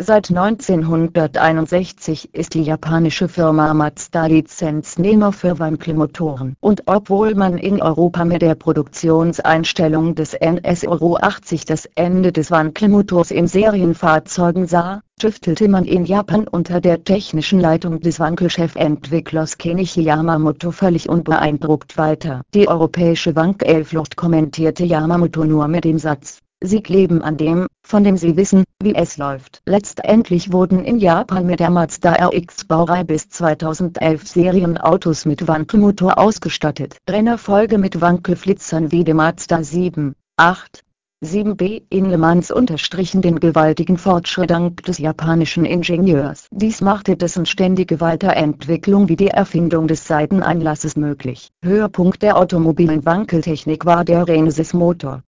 Seit 1961 ist die japanische Firma Mazda Lizenznehmer für Wankelmotoren. Und obwohl man in Europa mit der Produktionseinstellung des NS Euro 80 das Ende des Wankelmotors in Serienfahrzeugen sah, tüftelte man in Japan unter der technischen Leitung des Wankelchefentwicklers Kenichi Yamamoto völlig unbeeindruckt weiter. Die europäische Wankelflucht kommentierte Yamamoto nur mit dem Satz: Sie kleben an dem, von dem Sie wissen, wie es läuft. Letztendlich wurden in Japan mit der Mazda RX-Baureihe bis 2011 Serienautos mit Wankelmotor ausgestattet. Rennfolge mit Wankelflitzern wie dem Mazda 7, 8, 7B in Le Mans unterstrichen den gewaltigen Fortschritt dank des japanischen Ingenieurs. Dies machte dessen ständige Weiterentwicklung wie die Erfindung des Seiteneinlasses möglich. Höhepunkt der automobilen Wankeltechnik war der Renesas-Motor.